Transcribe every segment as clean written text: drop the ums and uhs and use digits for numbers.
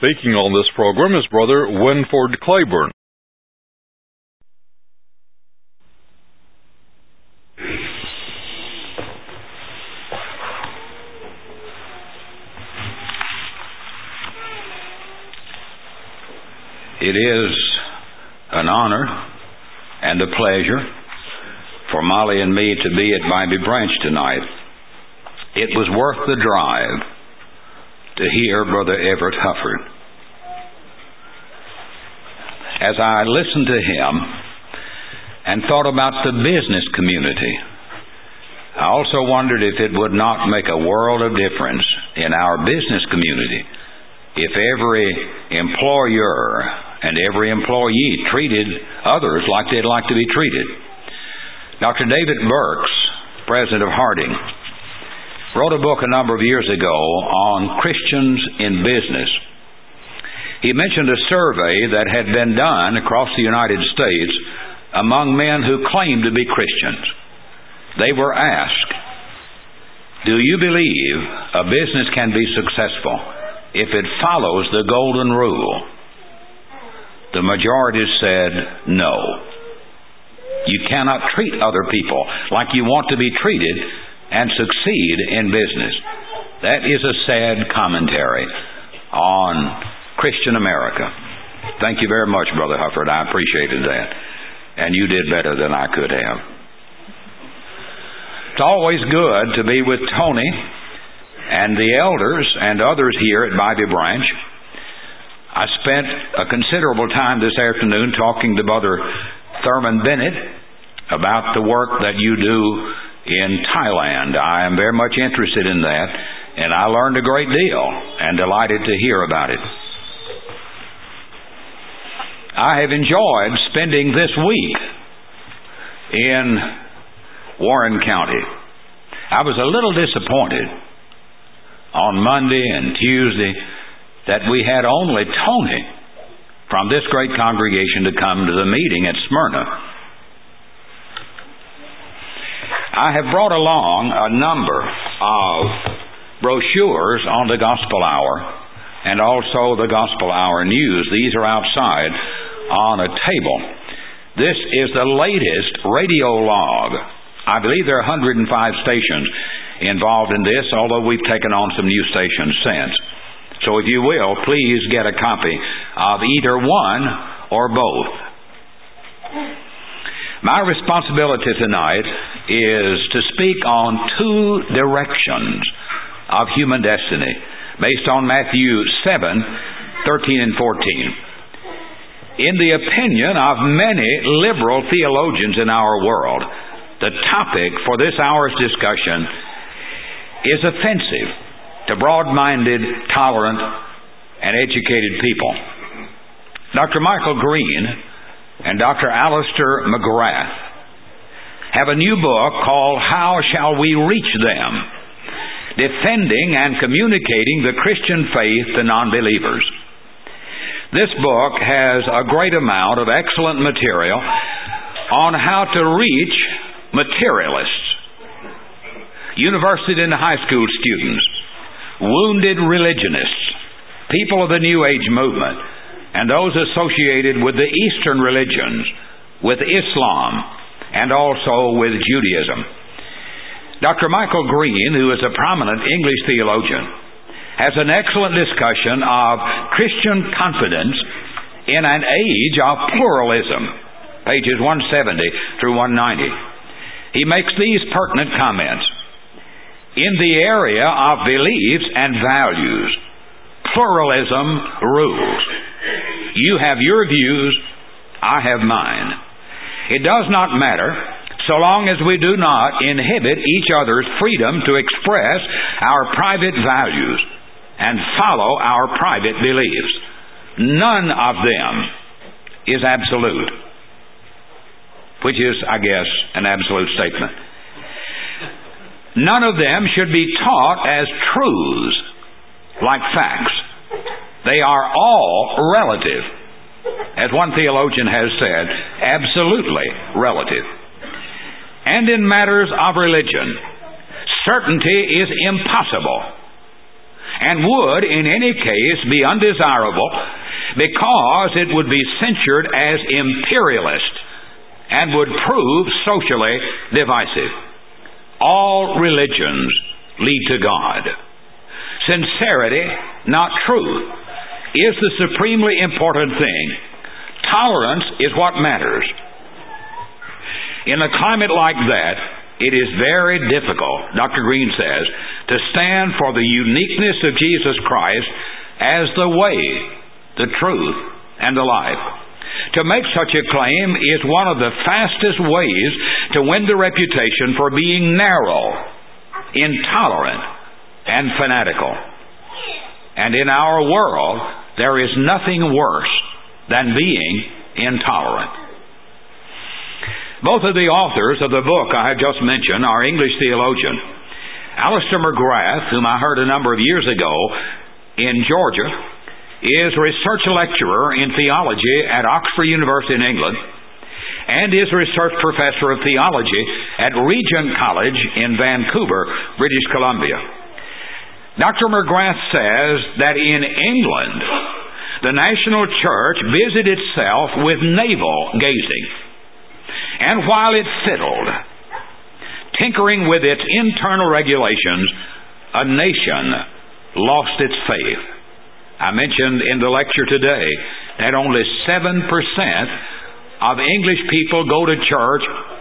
Speaking on this program is Brother Winford Claiborne. It is an honor and a pleasure for Molly and me to be at Bybee Branch tonight. It was worth the drive to hear Brother Everett Hufford. As I listened to him and thought about the business community, I also wondered if it would not make a world of difference in our business community if every employer and every employee treated others like they'd like to be treated. Dr. David Burks, president of Harding, wrote a book a number of years ago on Christians in business. He mentioned a survey that had been done across the United States among men who claimed to be Christians. They were asked, "Do you believe a business can be successful if it follows the golden rule?" The majority said no. You cannot treat other people like you want to be treated and succeed in business. That is a sad commentary on Christian America. Thank you very much, Brother Hufford. I appreciated that. And you did better than I could have. It's always good to be with Tony and the elders and others here at Bybee Branch. I spent a considerable time this afternoon talking to Brother Thurman Bennett about the work that you do in Thailand. I am very much interested in that, and I learned a great deal and delighted to hear about it. I have enjoyed spending this week in Warren County. I was a little disappointed on Monday and Tuesday that we had only Tony from this great congregation to come to the meeting at Smyrna. I have brought along a number of brochures on the Gospel Hour and also the Gospel Hour News. These are outside on a table. This is the latest radio log. I believe there are 105 stations involved in this, although we've taken on some new stations since. So if you will, please get a copy of either one or both. My responsibility tonight is to speak on two directions of human destiny based on Matthew 7:13 and 14. In the opinion of many liberal theologians in our world, the topic for this hour's discussion is offensive to broad-minded, tolerant, and educated people. Dr. Michael Green and Dr. Alistair McGrath have a new book called How Shall We Reach Them? Defending and Communicating the Christian Faith to Non-Believers. This book has a great amount of excellent material on how to reach materialists, university and high school students, wounded religionists, people of the New Age movement, and those associated with the Eastern religions, with Islam, and also with Judaism. Dr. Michael Green, who is a prominent English theologian, has an excellent discussion of Christian confidence in an age of pluralism, pages 170 through 190. He makes these pertinent comments. In the area of beliefs and values, pluralism rules. You have your views, I have mine. It does not matter so long as we do not inhibit each other's freedom to express our private values and follow our private beliefs. None of them is absolute, which is, I guess, an absolute statement. None of them should be taught as truths, like facts. They are all relative. As one theologian has said, absolutely relative. And in matters of religion, certainty is impossible. and would, in any case, be undesirable because it would be censured as imperialist and would prove socially divisive. All religions lead to God. Sincerity, not truth, is the supremely important thing. Tolerance is what matters. In a climate like that, it is very difficult, Dr. Green says, to stand for the uniqueness of Jesus Christ as the way, the truth, and the life. To make such a claim is one of the fastest ways to win the reputation for being narrow, intolerant, and fanatical. And in our world, there is nothing worse than being intolerant. Both of the authors of the book I have just mentioned are English theologians. Alister McGrath, whom I heard a number of years ago in Georgia, is research lecturer in theology at Oxford University in England and is research professor of theology at Regent College in Vancouver, British Columbia. Dr. McGrath says that in England, the national church busied itself with navel gazing. And while it fiddled, tinkering with its internal regulations, a nation lost its faith. I mentioned in the lecture today that only 7% of English people go to church,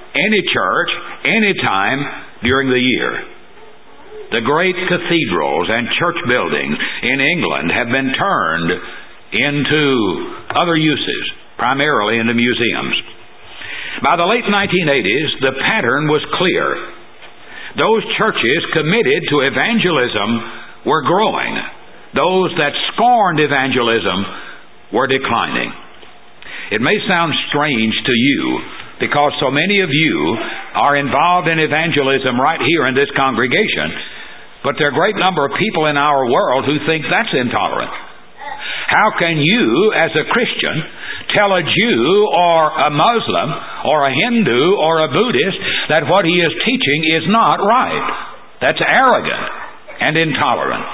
any time during the year. The great cathedrals and church buildings in England have been turned into other uses, primarily into museums. By the late 1980s, the pattern was clear. Those churches committed to evangelism were growing. Those that scorned evangelism were declining. It may sound strange to you because so many of you are involved in evangelism right here in this congregation, but there are a great number of people in our world who think that's intolerant. How can you, as a Christian, tell a Jew or a Muslim or a Hindu or a Buddhist that what he is teaching is not right? That's arrogant and intolerant.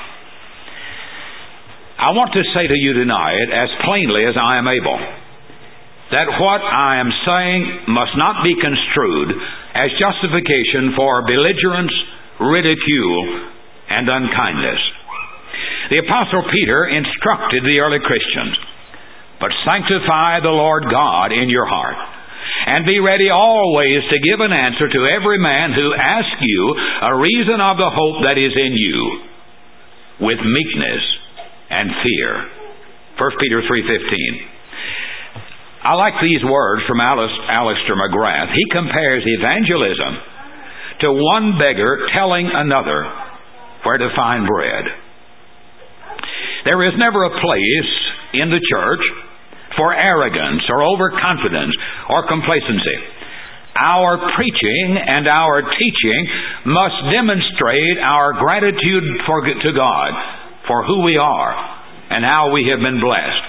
I want to say to you tonight, as plainly as I am able, that what I am saying must not be construed as justification for belligerence, ridicule, and unkindness. The Apostle Peter instructed the early Christians, "But sanctify the Lord God in your heart, and be ready always to give an answer to every man who asks you a reason of the hope that is in you, with meekness and fear." 1 Peter 3:15. I like these words from Alister McGrath. He compares evangelism to one beggar telling another where to find bread. There is never a place in the church for arrogance or overconfidence or complacency. Our preaching and our teaching must demonstrate our gratitude to God for who we are and how we have been blessed.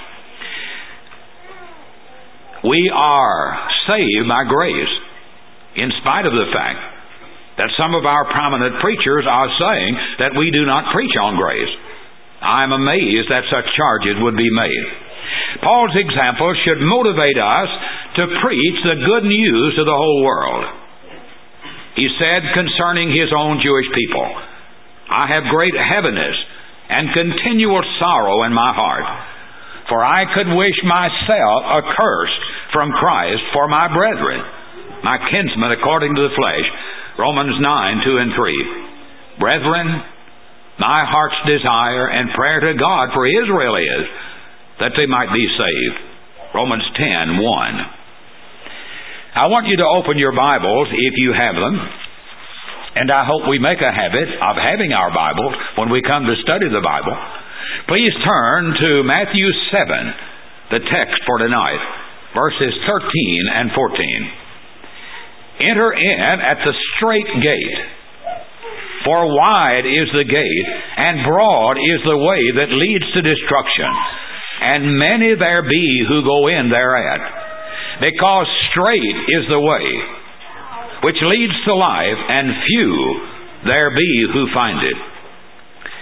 We are saved by grace, in spite of the fact that some of our prominent preachers are saying that we do not preach on grace. I am amazed that such charges would be made. Paul's example should motivate us to preach the good news to the whole world. He said concerning his own Jewish people, "I have great heaviness and continual sorrow in my heart, for I could wish myself accursed from Christ for my brethren, my kinsmen according to the flesh." Romans 9:2-3. Brethren, my heart's desire and prayer to God for Israel is that they might be saved. Romans 10:1. I want you to open your Bibles if you have them, and I hope we make a habit of having our Bibles when we come to study the Bible. Please turn to Matthew 7, the text for tonight, verses 13 and 14. "Enter in at the strait gate, for wide is the gate, and broad is the way that leads to destruction, and many there be who go in thereat. Because strait is the way which leads to life, and few there be who find it."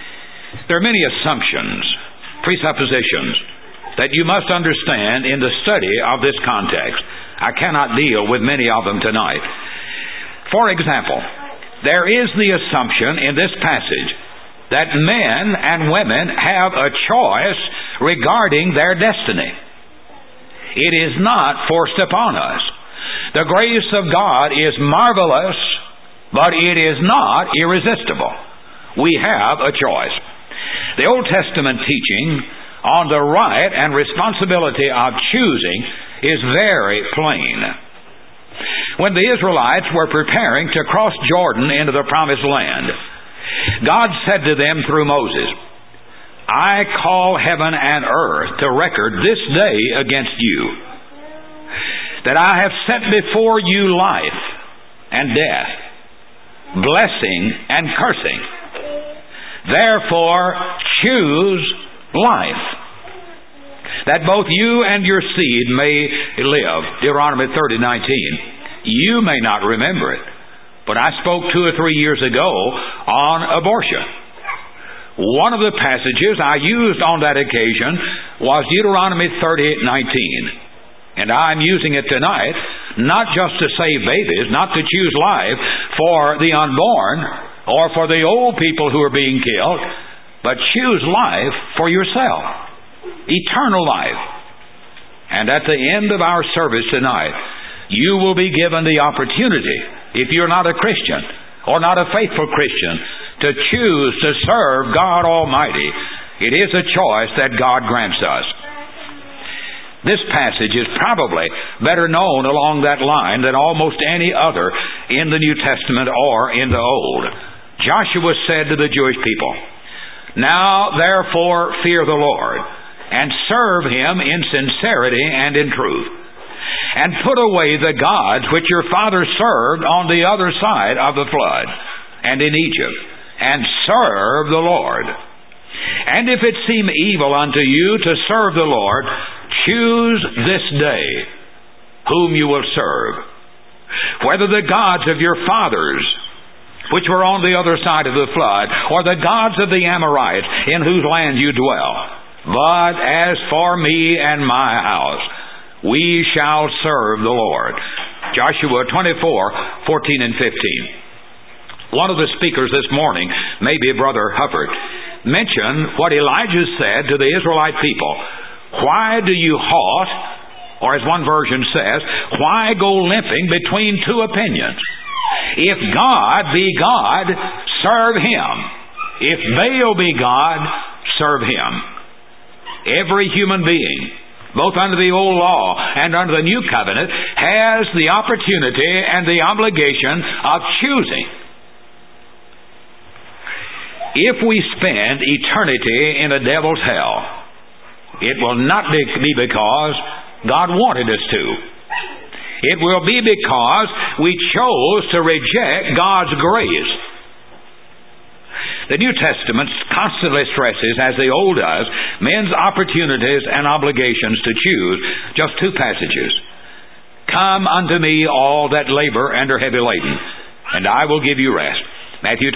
There are many assumptions, presuppositions, that you must understand in the study of this context. I cannot deal with many of them tonight. For example, there is the assumption in this passage that men and women have a choice regarding their destiny. It is not forced upon us. The grace of God is marvelous, but it is not irresistible. We have a choice. The Old Testament teaching on the right and responsibility of choosing is very plain. When the Israelites were preparing to cross Jordan into the Promised Land, God said to them through Moses, I call heaven and earth to record this day against you, that I have set before you life and death, blessing and cursing. Therefore choose life, that both you and your seed may live. Deuteronomy 30:19. You may not remember it, but I spoke 2 or 3 years ago on abortion. One of the passages I used on that occasion was Deuteronomy 30:19. And I'm using it tonight, not just to save babies, not to choose life for the unborn or for the old people who are being killed, but choose life for yourself. Eternal life. And at the end of our service tonight, you will be given the opportunity, if you're not a Christian or not a faithful Christian, to choose to serve God Almighty. It is a choice that God grants us. This passage is probably better known along that line than almost any other in the New Testament or in the Old. Joshua said to the Jewish people, Now therefore fear the Lord, and serve Him in sincerity and in truth, and put away the gods which your fathers served on the other side of the flood, and in Egypt, and serve the Lord. And if it seem evil unto you to serve the Lord, choose this day whom you will serve, whether the gods of your fathers, which were on the other side of the flood, or the gods of the Amorites, in whose land you dwell. But as for me and my house, we shall serve the Lord. Joshua 24:14 and 15. One of the speakers this morning, maybe Brother Hubbard, mentioned what Elijah said to the Israelite people. Why do you halt, or as one version says, why go limping between two opinions? If God be God, serve Him. If Baal be God, serve Him. Every human being, both under the old law and under the new covenant, has the opportunity and the obligation of choosing. If we spend eternity in a devil's hell, it will not be because God wanted us to. It will be because we chose to reject God's grace. The New Testament constantly stresses, as the Old does, men's opportunities and obligations to choose. Just 2 passages. Come unto me all that labor and are heavy laden, and I will give you rest. Matthew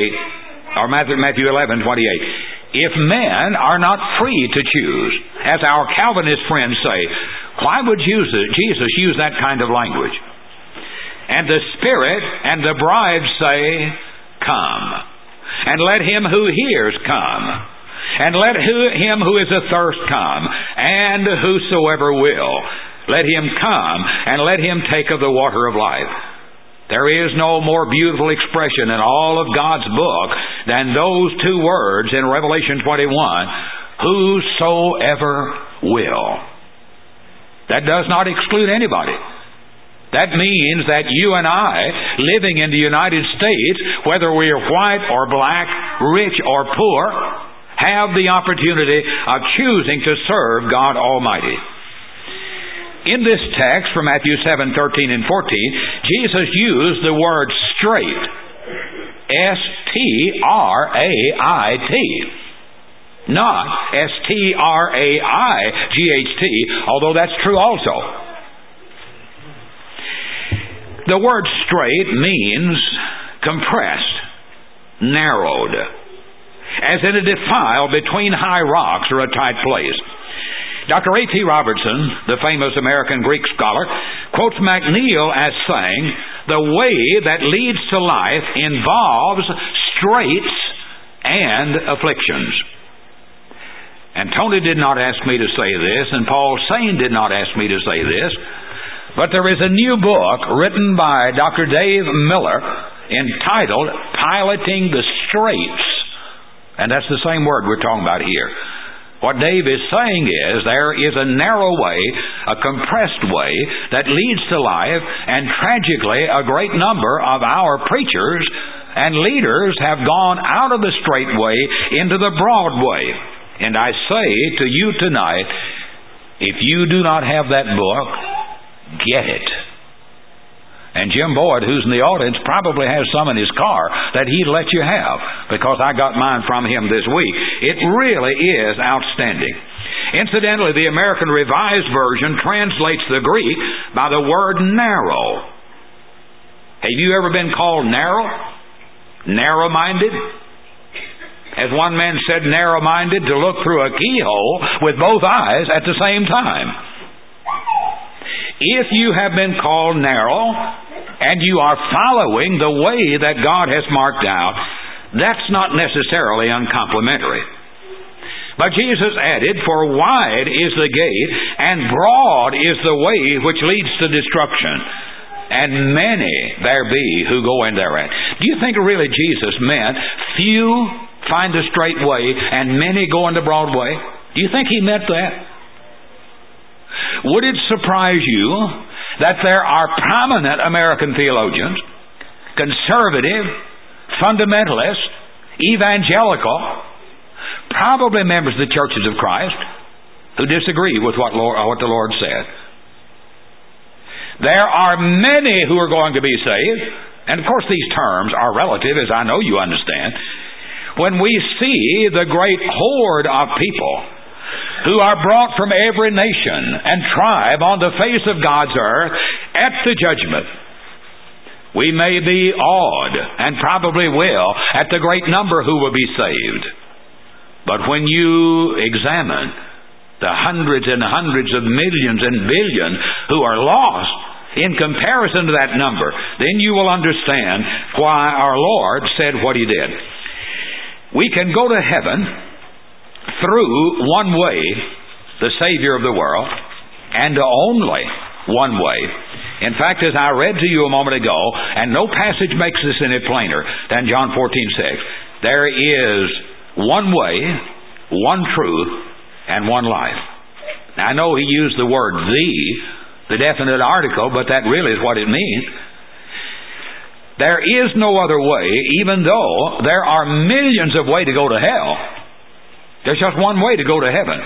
11:28. If men are not free to choose, as our Calvinist friends say, why would Jesus use that kind of language? And the Spirit and the bride say, Come. And let him who hears come. And let him who is athirst come. And whosoever will. Let him come, and let him take of the water of life. There is no more beautiful expression in all of God's book than those 2 words in Revelation 21, whosoever will. That does not exclude anybody. That means that you and I, living in the United States, whether we are white or black, rich or poor, have the opportunity of choosing to serve God Almighty. In this text from Matthew 7:13 and 14, Jesus used the word straight. S-T-R-A-I-T. Not S-T-R-A-I-G-H-T, although that's true also. The word straight means compressed, narrowed. as in a defile between high rocks or a tight place. Dr. A.T. Robertson, the famous American Greek scholar, quotes McNeil as saying, "The way that leads to life involves straits and afflictions." And Tony did not ask me to say this, and Paul Sane did not ask me to say this, but there is a new book written by Dr. Dave Miller entitled Piloting the Straits. And that's the same word we're talking about here. What Dave is saying is there is a narrow way, a compressed way that leads to life, and tragically a great number of our preachers and leaders have gone out of the straight way into the broad way. And I say to you tonight, if you do not have that book, get it. And Jim Boyd, who's in the audience, probably has some in his car that he'd let you have, because I got mine from him this week. It really is outstanding. Incidentally, the American Revised Version translates the Greek by the word narrow. Have you ever been called narrow? Narrow-minded? As one man said, narrow-minded, to look through a keyhole with both eyes at the same time. If you have been called narrow, and you are following the way that God has marked out, that's not necessarily uncomplimentary. But Jesus added, "For wide is the gate, and broad is the way which leads to destruction, and many there be who go in therein." Do you think really Jesus meant few find the straight way and many go in the broad way? Do you think He meant that? Would it surprise you that there are prominent American theologians, conservative, fundamentalist, evangelical, probably members of the churches of Christ, who disagree with what the Lord said? There are many who are going to be saved, and of course these terms are relative, as I know you understand. When we see the great horde of people who are brought from every nation and tribe on the face of God's earth at the judgment, we may be awed, and probably will, at the great number who will be saved. But when you examine the hundreds and hundreds of millions and billions who are lost in comparison to that number, then you will understand why our Lord said what He did. We can go to heaven through one way, the Savior of the world, and only one way. In fact, as I read to you a moment ago, and no passage makes this any plainer than John 14:6, there is one way, one truth, and one life. Now, I know he used the word the definite article, but that really is what it means. There is no other way, even though there are millions of ways to go to hell. There's just one way to go to heaven.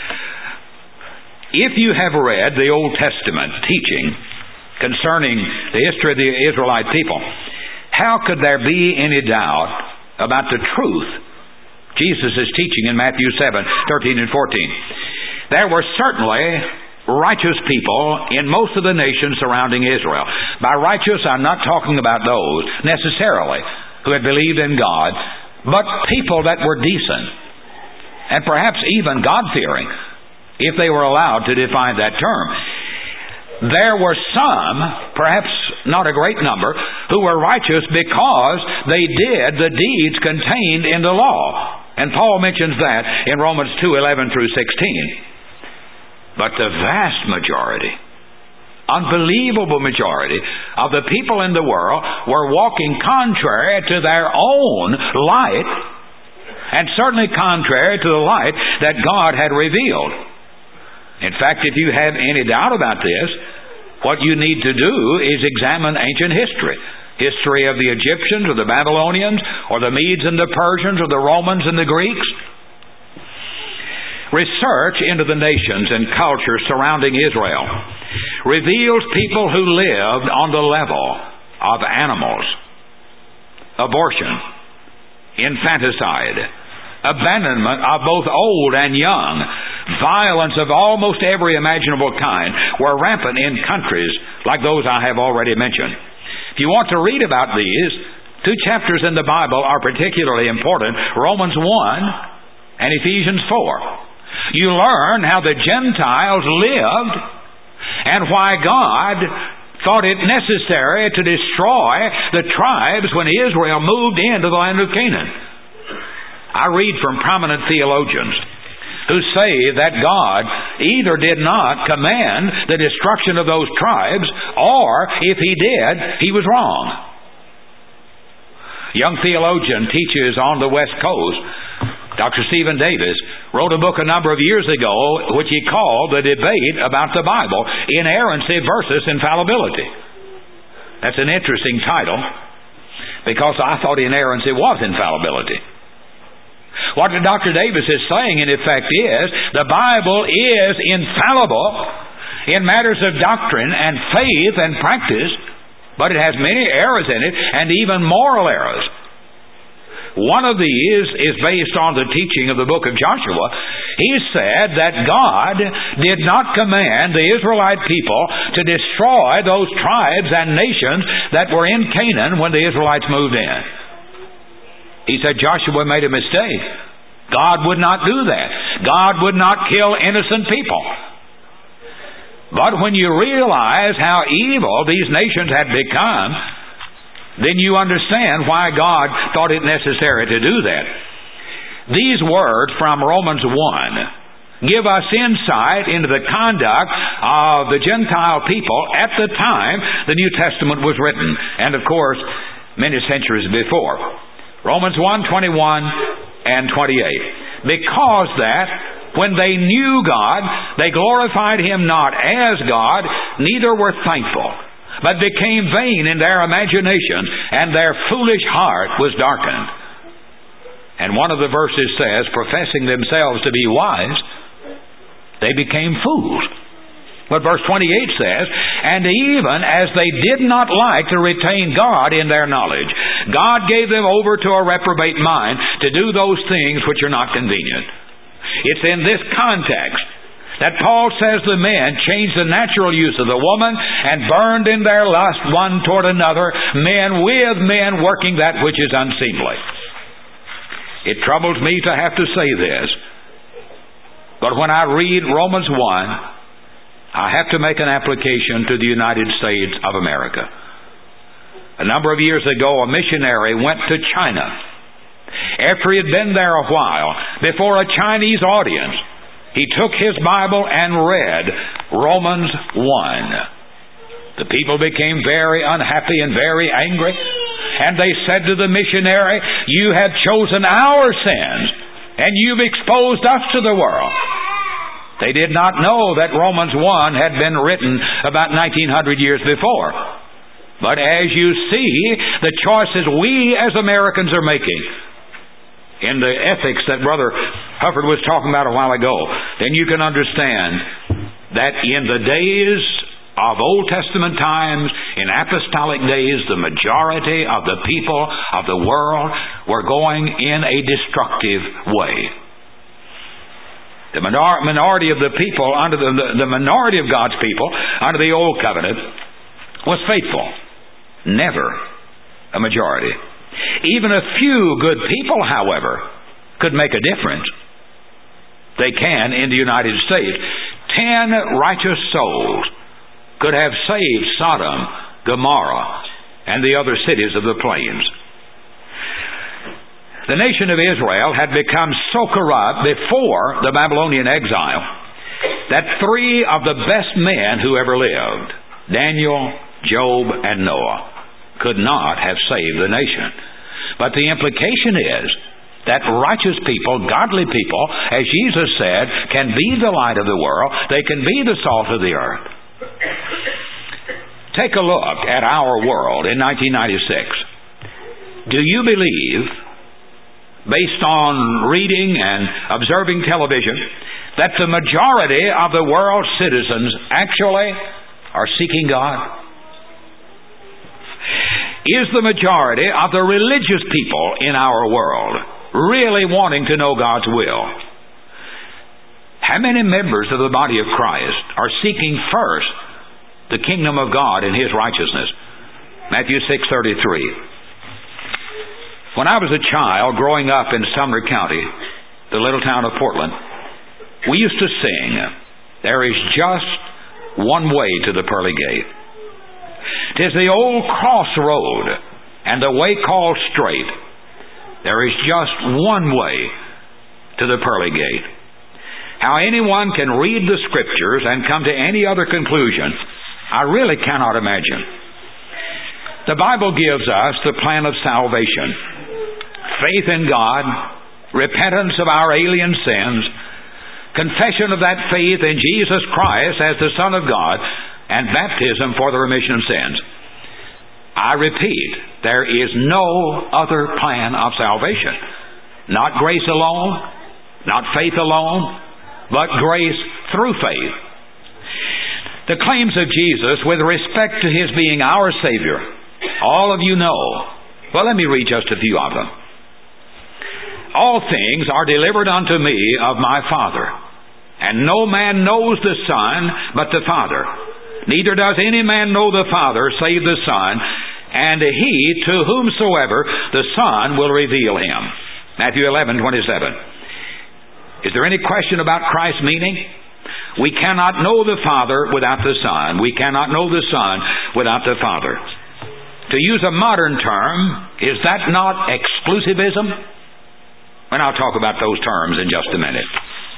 If you have read the Old Testament teaching concerning the history of the Israelite people, how could there be any doubt about the truth Jesus is teaching in Matthew 7:13 and 14? There were certainly righteous people in most of the nations surrounding Israel. By righteous, I'm not talking about those necessarily who had believed in God, but people that were decent and perhaps even God-fearing, if they were allowed to define that term. There were some, perhaps not a great number, who were righteous because they did the deeds contained in the law. And Paul mentions that in Romans 2:11 through 16. But the vast majority, unbelievable majority of the people in the world were walking contrary to their own light, and certainly contrary to the light that God had revealed. In fact, if you have any doubt about this, what you need to do is examine ancient history. History of the Egyptians or the Babylonians or the Medes and the Persians or the Romans and the Greeks. Research into the nations and cultures surrounding Israel reveals people who lived on the level of animals. Abortion, infanticide, abandonment of both old and young, violence of almost every imaginable kind were rampant in countries like those I have already mentioned. If you want to read about these, Two chapters in the Bible are particularly important, Romans 1 and Ephesians 4. You learn how the Gentiles lived and why God thought it necessary to destroy the tribes when Israel moved into the land of Canaan. I read from prominent theologians who say that God either did not command the destruction of those tribes, or if He did, He was wrong. Young theologian teaches on the West Coast, Dr. Stephen Davis, wrote a book a number of years ago which he called The Debate About the Bible, Inerrancy versus Infallibility. That's an interesting title, because I thought inerrancy was infallibility. What Dr. Davis is saying, in effect, is the Bible is infallible in matters of doctrine and faith and practice, but it has many errors in it, and even moral errors. One of these is based on the teaching of the book of Joshua. He said that God did not command the Israelite people to destroy those tribes and nations that were in Canaan when the Israelites moved in. He said Joshua made a mistake. God would not do that. God would not kill innocent people. But when you realize how evil these nations had become, then you understand why God thought it necessary to do that. These words from Romans 1 give us insight into the conduct of the Gentile people at the time the New Testament was written, and of course, many centuries before. Romans 1:21 and 28. Because that when they knew God, they glorified Him not as God, neither were thankful, but became vain in their imagination, and their foolish heart was darkened. And one of the verses says, professing themselves to be wise, they became fools. But verse 28 says, and even as they did not like to retain God in their knowledge, God gave them over to a reprobate mind to do those things which are not convenient. It's in this context that Paul says the men changed the natural use of the woman and burned in their lust one toward another, men with men working that which is unseemly. It troubles me to have to say this, but when I read Romans 1, I have to make an application to the United States of America. A number of years ago, a missionary went to China. After he had been there a while, before a Chinese audience, he took his Bible and read Romans 1. The people became very unhappy and very angry, and they said to the missionary, you have chosen our sins, and you've exposed us to the world. They did not know that Romans 1 had been written about 1900 years before. But as you see the choices we as Americans are making in the ethics that Brother Hufford was talking about a while ago, then you can understand that in the days of Old Testament times, in apostolic days, the majority of the people of the world were going in a destructive way. The minority of the people under the minority of God's people under the Old Covenant was faithful. Never a majority. Even a few good people, however, could make a difference. They can in the United States. 10 righteous souls could have saved Sodom, Gomorrah, and the other cities of the plains. The nation of Israel had become so corrupt before the Babylonian exile that 3 of the best men who ever lived, Daniel, Job, and Noah, could not have saved the nation. But the implication is that righteous people, godly people, as Jesus said, can be the light of the world. They can be the salt of the earth. Take a look at our world in 1996. Do you believe, based on reading and observing television, that the majority of the world's citizens actually are seeking God? Is the majority of the religious people in our world really wanting to know God's will? How many members of the body of Christ are seeking first the kingdom of God and His righteousness? Matthew 6:33. When I was a child growing up in Sumner County, the little town of Portland, we used to sing, "There is just one way to the pearly gate. 'Tis the old crossroad, and the way called straight. There is just one way to the pearly gate." How anyone can read the Scriptures and come to any other conclusion, I really cannot imagine. The Bible gives us the plan of salvation. Faith in God, repentance of our alien sins, confession of that faith in Jesus Christ as the Son of God, and baptism for the remission of sins. I repeat, there is no other plan of salvation. Not grace alone, not faith alone, but grace through faith. The claims of Jesus with respect to His being our Savior, all of you know. Well, let me read just a few of them. "All things are delivered unto me of my Father, and no man knows the Son but the Father. Neither does any man know the Father save the Son, and He to whomsoever the Son will reveal Him." Matthew 11:27. Is there any question about Christ's meaning? We cannot know the Father without the Son. We cannot know the Son without the Father. To use a modern term, is that not exclusivism? And I'll talk about those terms in just a minute.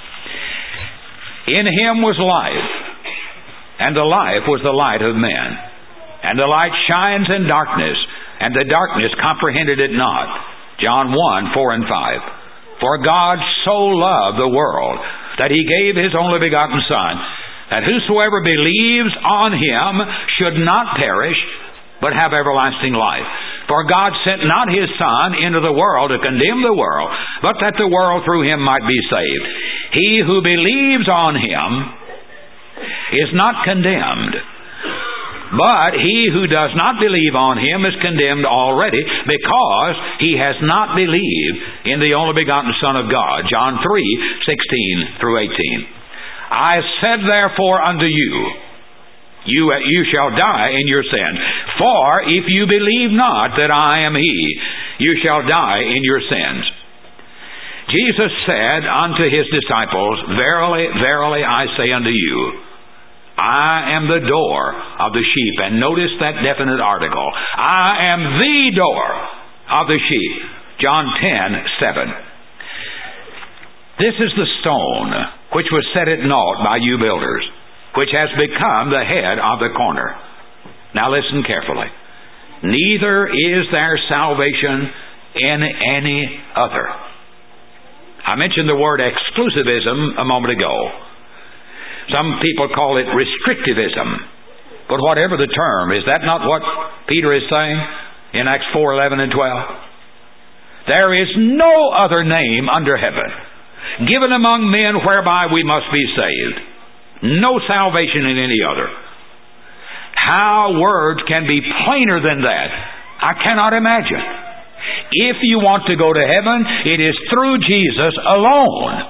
"In Him was life, and the life was the light of men. And the light shines in darkness, and the darkness comprehended it not." John 1:4 and 5. "For God so loved the world, that He gave His only begotten Son, that whosoever believes on Him should not perish, but have everlasting life. For God sent not His Son into the world to condemn the world, but that the world through Him might be saved. He who believes on Him is not condemned, but he who does not believe on Him is condemned already, because he has not believed in the only begotten Son of God." John 3:16 through 18. "I said therefore unto you, you shall die in your sin. For if you believe not that I am He, you shall die in your sins." Jesus said unto His disciples, "Verily, verily, I say unto you, I am the door of the sheep." And notice that definite article. I am the door of the sheep. John 10:7. "This is the stone which was set at naught by you builders, which has become the head of the corner." Now listen carefully. "Neither is there salvation in any other." I mentioned the word exclusivism a moment ago. Some people call it restrictivism. But whatever the term, is that not what Peter is saying in Acts 4:11 and 12? "There is no other name under heaven given among men whereby we must be saved." No salvation in any other. How words can be plainer than that, I cannot imagine. If you want to go to heaven, it is through Jesus alone.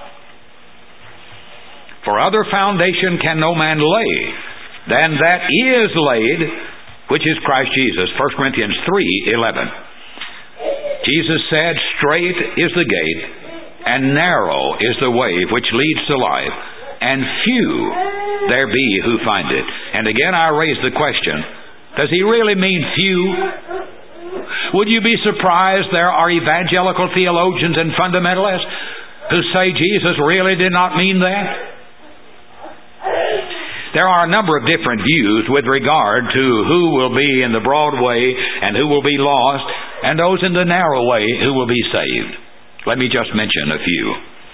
"For other foundation can no man lay than that is laid, which is Christ Jesus." 1 Corinthians 3:11. Jesus said, "Straight is the gate, and narrow is the way which leads to life, and few there be who find it." And again I raise the question, does He really mean few? Would you be surprised there are evangelical theologians and fundamentalists who say Jesus really did not mean that? There are a number of different views with regard to who will be in the broad way and who will be lost, and those in the narrow way who will be saved. Let me just mention a few.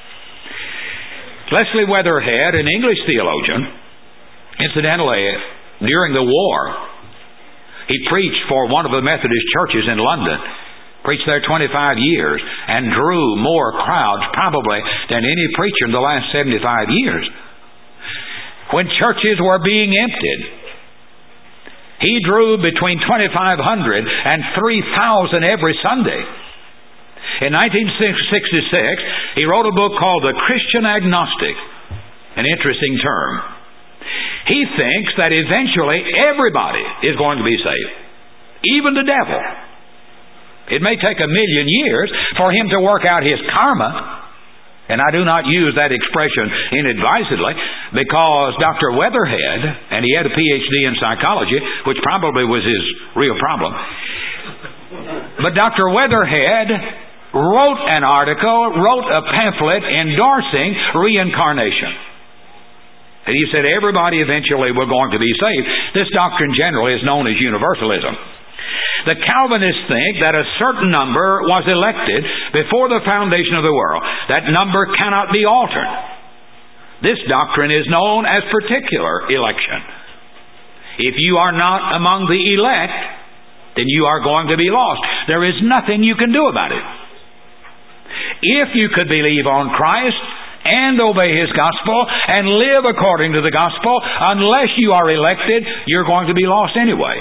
Leslie Weatherhead, an English theologian, incidentally, during the war, he preached for one of the Methodist churches in London, preached there 25 years, and drew more crowds probably than any preacher in the last 75 years. When churches were being emptied, he drew between 2,500 and 3,000 every Sunday. In 1966, he wrote a book called The Christian Agnostic, an interesting term. He thinks that eventually everybody is going to be saved, even the devil. It may take 1,000,000 years for him to work out his karma. And I do not use that expression inadvisedly, because Dr. Weatherhead, and he had a PhD in psychology, which probably was his real problem, but Dr. Weatherhead wrote an article, wrote a pamphlet endorsing reincarnation. And he said everybody eventually were going to be saved. This doctrine generally is known as universalism. The Calvinists think that a certain number was elected before the foundation of the world. That number cannot be altered. This doctrine is known as particular election. If you are not among the elect, then you are going to be lost. There is nothing you can do about it. If you could believe on Christ and obey His gospel and live according to the gospel, unless you are elected, you're going to be lost anyway.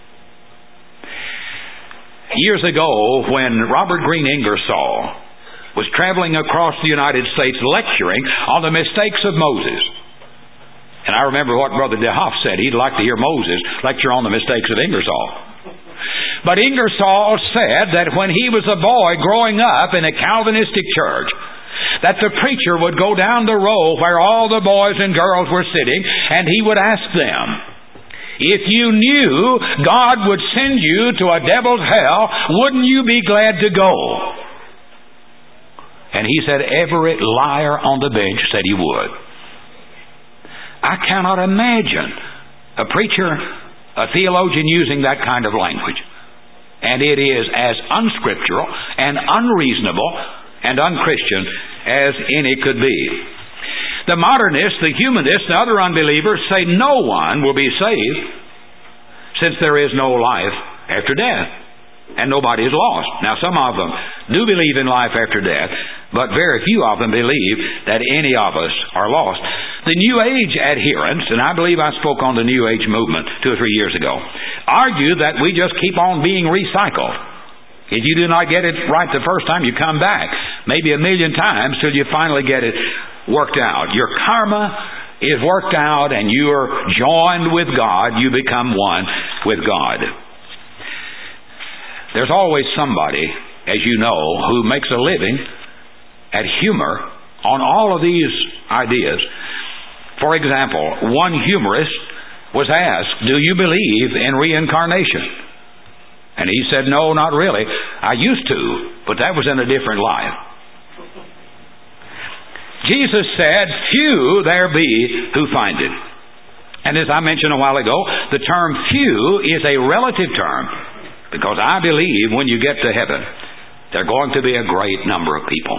Years ago, when Robert Green Ingersoll was traveling across the United States lecturing on the mistakes of Moses, and I remember what Brother DeHoff said. He'd like to hear Moses lecture on the mistakes of Ingersoll. But Ingersoll said that when he was a boy growing up in a Calvinistic church, that the preacher would go down the row where all the boys and girls were sitting, and he would ask them, if you knew God would send you to a devil's hell, wouldn't you be glad to go? And he said every liar on the bench said he would. I cannot imagine a preacher, a theologian using that kind of language. And it is as unscriptural and unreasonable and unchristian as any could be. The modernists, the humanists, and other unbelievers say no one will be saved since there is no life after death. And nobody is lost. Now, some of them do believe in life after death, but very few of them believe that any of us are lost. The New Age adherents, and I believe I spoke on the New Age movement 2 or 3 years ago, argue that we just keep on being recycled. If you do not get it right the first time, you come back. Maybe 1,000,000 times till you finally get it worked out. Your karma is worked out and you are joined with God. You become one with God. There's always somebody, as you know, who makes a living at humor on all of these ideas. For example, one humorist was asked, do you believe in reincarnation? And he said, no, not really. I used to, but that was in a different life. Jesus said, few there be who find it. And as I mentioned a while ago, the term few is a relative term, because I believe when you get to heaven, there are going to be a great number of people.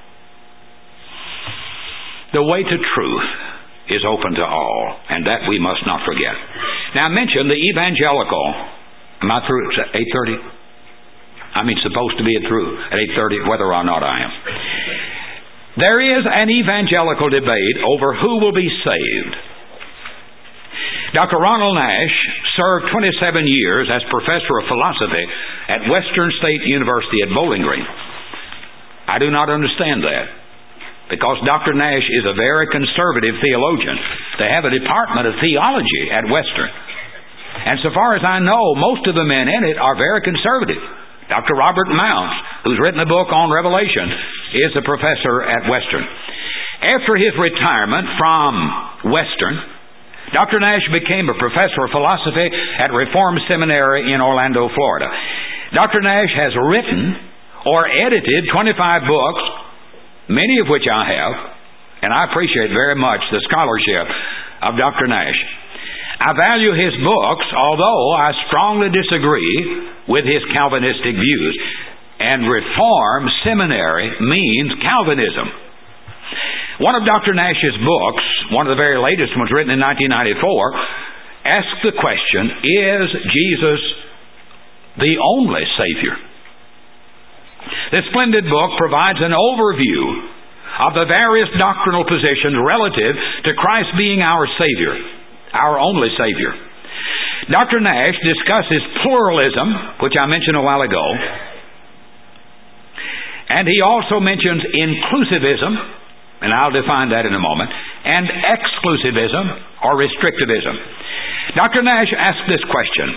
The way to truth is open to all, and that we must not forget. Now, I mentioned the evangelical. Am I through at 8:30? I mean, supposed to be through at 8:30, whether or not I am. There is an evangelical debate over who will be saved. Dr. Ronald Nash served 27 years as professor of philosophy at Western State University at Bowling Green. I do not understand that, because Dr. Nash is a very conservative theologian. They have a department of theology at Western. And so far as I know, most of the men in it are very conservative. Dr. Robert Mounce, who's written a book on Revelation, is a professor at Western. After his retirement from Western, Dr. Nash became a professor of philosophy at Reformed Seminary in Orlando, Florida. Dr. Nash has written or edited 25 books, many of which I have, and I appreciate very much the scholarship of Dr. Nash. I value his books, although I strongly disagree with his Calvinistic views. And Reformed Seminary means Calvinism. One of Dr. Nash's books, one of the very latest ones, written in 1994, asks the question, is Jesus the only Savior? This splendid book provides an overview of the various doctrinal positions relative to Christ being our Savior, our only Savior. Dr. Nash discusses pluralism, which I mentioned a while ago, and he also mentions inclusivism, and I'll define that in a moment, and exclusivism or restrictivism. Dr. Nash asked this question,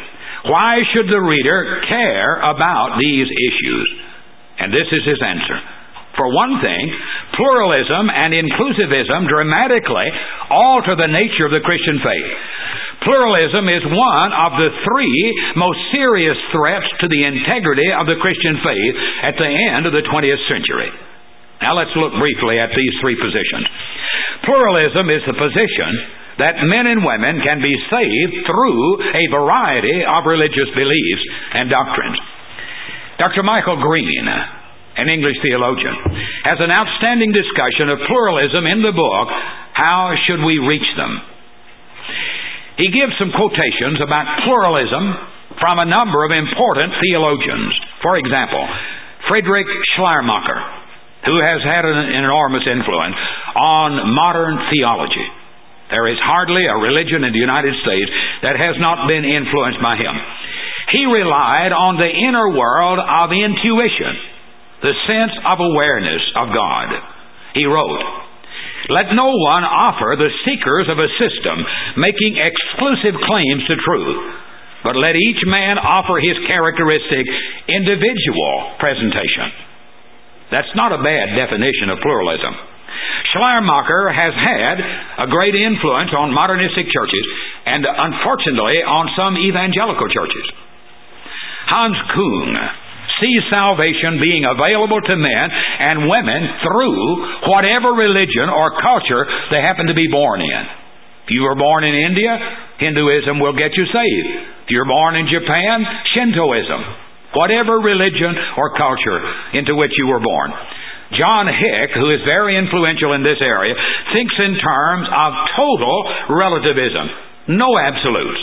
Why should the reader care about these issues? And this is his answer. For one thing, pluralism and inclusivism dramatically alter the nature of the Christian faith. Pluralism is one of the three most serious threats to the integrity of the Christian faith at the end of the 20th century. Now let's look briefly at these three positions. Pluralism is the position that men and women can be saved through a variety of religious beliefs and doctrines. Dr. Michael Green, an English theologian, has an outstanding discussion of pluralism in the book, How Should We Reach Them? He gives some quotations about pluralism from a number of important theologians. For example, Friedrich Schleiermacher, who has had an enormous influence on modern theology. There is hardly a religion in the United States that has not been influenced by him. He relied on the inner world of intuition, the sense of awareness of God. He wrote, "Let no one offer the seekers of a system making exclusive claims to truth, but let each man offer his characteristic individual presentation." That's not a bad definition of pluralism. Schleiermacher has had a great influence on modernistic churches and unfortunately on some evangelical churches. Hans Küng sees salvation being available to men and women through whatever religion or culture they happen to be born in. If you were born in India, Hinduism will get you saved. If you're born in Japan, Shintoism. Whatever religion or culture into which you were born. John Hick, who is very influential in this area, thinks in terms of total relativism, no absolutes.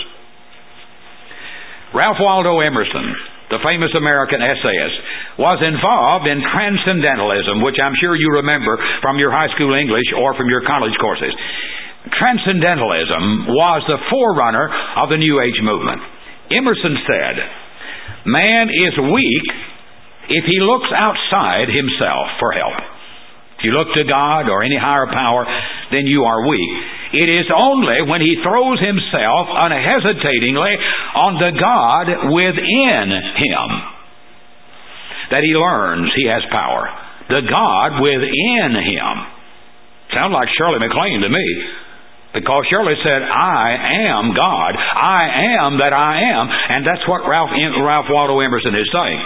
Ralph Waldo Emerson, the famous American essayist, was involved in transcendentalism, which I'm sure you remember from your high school English or from your college courses. Transcendentalism was the forerunner of the New Age movement. Emerson said, "Man is weak if he looks outside himself for help. If you look to God or any higher power, then you are weak. It is only when he throws himself unhesitatingly on the God within him that he learns he has power. The God within him." Sounds like Shirley MacLaine to me. Because Shirley said, "I am God. I am that I am." And that's what Ralph Waldo Emerson is saying.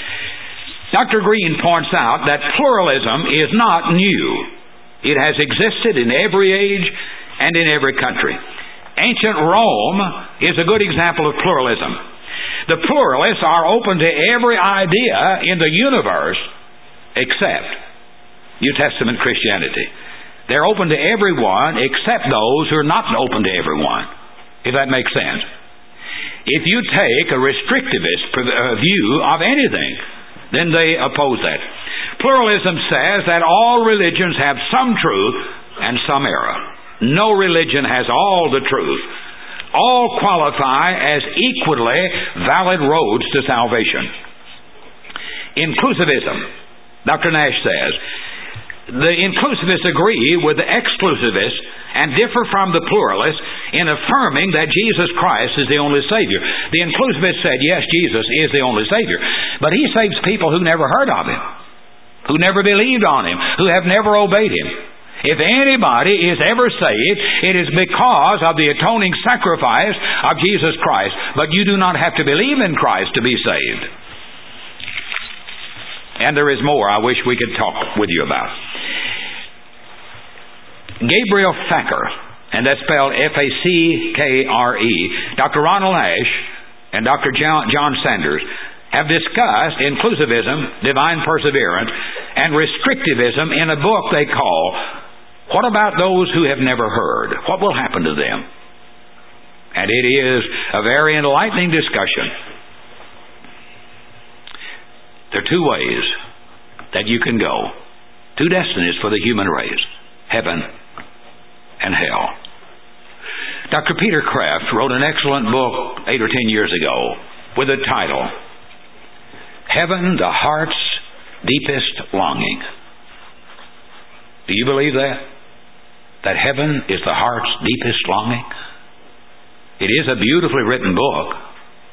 Dr. Green points out that pluralism is not new. It has existed in every age and in every country. Ancient Rome is a good example of pluralism. The pluralists are open to every idea in the universe except New Testament Christianity. They're open to everyone except those who are not open to everyone, if that makes sense. If you take a restrictivist view of anything, then they oppose that. Pluralism says that all religions have some truth and some error. No religion has all the truth. All qualify as equally valid roads to salvation. Inclusivism, Dr. Nash says, the inclusivists agree with the exclusivists and differ from the pluralists in affirming that Jesus Christ is the only Savior. The inclusivists said, yes, Jesus is the only Savior, but He saves people who never heard of Him, who never believed on Him, who have never obeyed Him. If anybody is ever saved, it is because of the atoning sacrifice of Jesus Christ, but you do not have to believe in Christ to be saved. And there is more I wish we could talk with you about. Gabriel Thacker, and that's spelled F-A-C-K-R-E, Dr. Ronald Ash, and Dr. John Sanders have discussed inclusivism, divine perseverance, and restrictivism in a book they call, "What About Those Who Have Never Heard? What Will Happen to Them?" And it is a very enlightening discussion. There are two ways that you can go, two destinies for the human race, heaven and hell. Dr. Peter Kraft wrote an excellent book 8 or 10 years ago with the title, "Heaven, the Heart's Deepest Longing." Do you believe that? That heaven is the heart's deepest longing? It is a beautifully written book.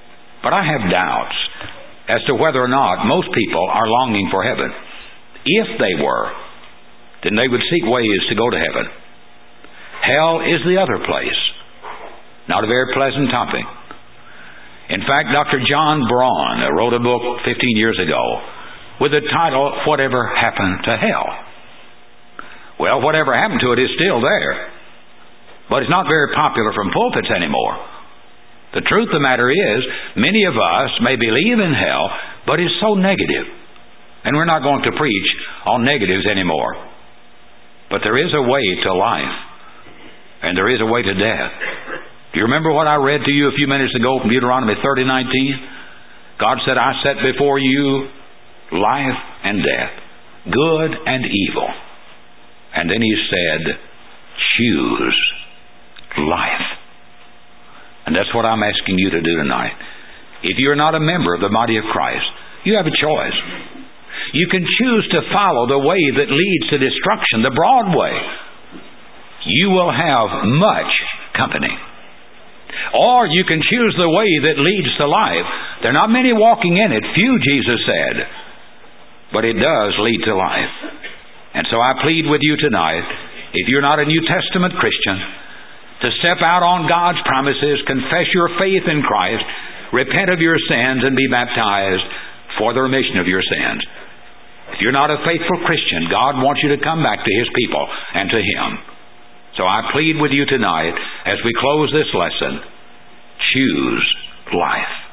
But I have doubts as to whether or not most people are longing for heaven. If they were, then they would seek ways to go to heaven. Hell is the other place. Not a very pleasant topic. In fact, Dr. John Braun wrote a book 15 years ago with the title, Whatever Happened to Hell? Well, whatever happened to it is still there. But it's not very popular from pulpits anymore. The truth of the matter is, many of us may believe in hell, but it's so negative. And we're not going to preach on negatives anymore. But there is a way to life. And there is a way to death. Do you remember what I read to you a few minutes ago from Deuteronomy 30:19? God said, I set before you life and death, good and evil. And then He said, choose life. And that's what I'm asking you to do tonight. If you're not a member of the body of Christ, you have a choice. You can choose to follow the way that leads to destruction, the broad way. You will have much company. Or you can choose the way that leads to life. There are not many walking in it, few, Jesus said. But it does lead to life. And so I plead with you tonight, if you're not a New Testament Christian, to step out on God's promises, confess your faith in Christ, repent of your sins, and be baptized for the remission of your sins. If you're not a faithful Christian, God wants you to come back to His people and to Him. So I plead with you tonight, as we close this lesson, choose life.